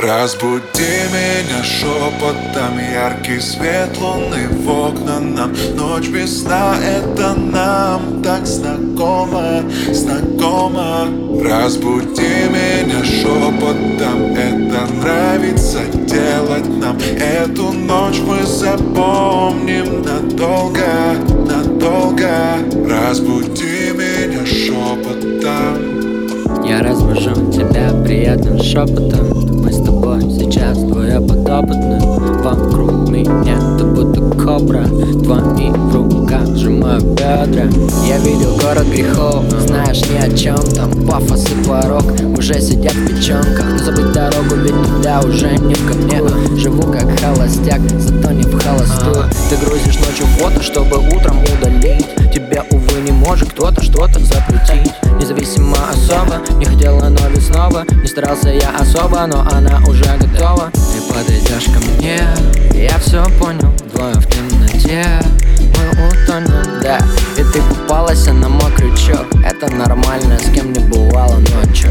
Разбуди меня шепотом, яркий свет луны в окна нам. Ночь без сна — это нам так знакомо, знакомо. Разбуди меня шепотом, это нравится делать нам. Эту ночь мы запомним надолго, надолго. Разбуди меня шепотом. Я разбужу тебя приятным шепотом. Мы с тобой сейчас двое подопытных. Вокруг меня ты будто кобра. Твои в руках сжимаю бедра. Я видел город грехов, знаешь ни о чем там. Пафос и порог уже сидят в печенках. Но забыть дорогу ведь туда уже не ко мне. Живу как холостяк, зато не в холостую. Ты грузишь ночью фото, чтобы утром удалить. Тебя, увы, не может кто-то что-то запретить. Независимо особо, не хотела, но ведь снова. Не старался я особо, но она уже готова. Ты подойдешь ко мне, я все понял. Двое в темноте, мы утонем, да. И ты попалась на мой крючок. Это нормально, с кем не бывало ночью.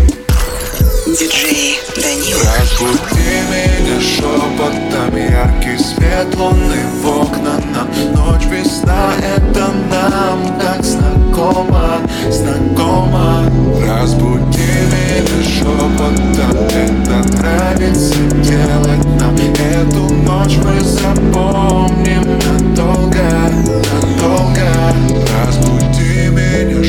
Диджей Данил. Разбуди меня шепотом, яркий свет луны в окна нам. Ночь без сна — это нам так знакомо, знакомо. Разбуди меня шепотом, это нравится делать нам. Эту ночь мы запомним надолго, надолго. Разбуди меня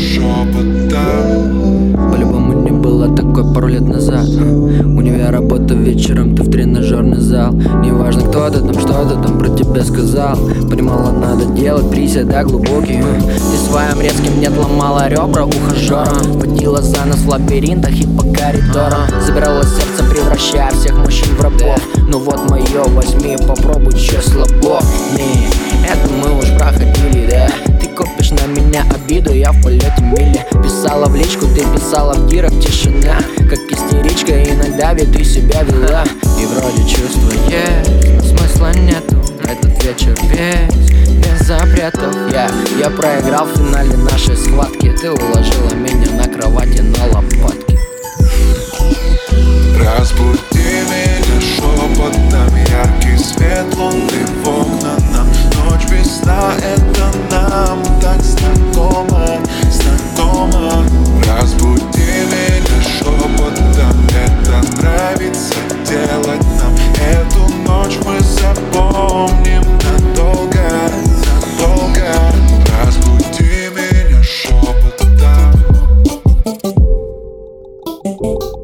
шепотом. По-любому не было такой пару лет назад. Универ, работа вечером, ты в тренажерный зал. Неважно, кто ты там, что ты там про тебя сказал. Понимала, надо делать приседа глубокие. Ты своим резким не ломала ребра ухажера. Водила за нас в лабиринтах и по коридорам. Забирала сердце, превращая всех мужчин в рабов. Ну вот мое, возьми, попробуй, че слабо. Не, это мы уж проходили, да. Ты копишь на меня обиду, я в полете мили. Писала в личку, ты писала в дирах, тишина. Как истеричка, иногда ведь ты себя вела. И вроде чувства есть, но смысла нету. Этот вечер весь без запретов. Я проиграл в финале нашей схватки. Ты уложила меня на кровати на лопатки. Разбуди меня шепотом, яркий свет луны в окна нам. Ночь без сна — это нам так знакомо, знакомо. Разбуди меня шепотом, это нравится делать нам. Эту ночь мы запомним надолго, надолго. Разбуди меня шепотом.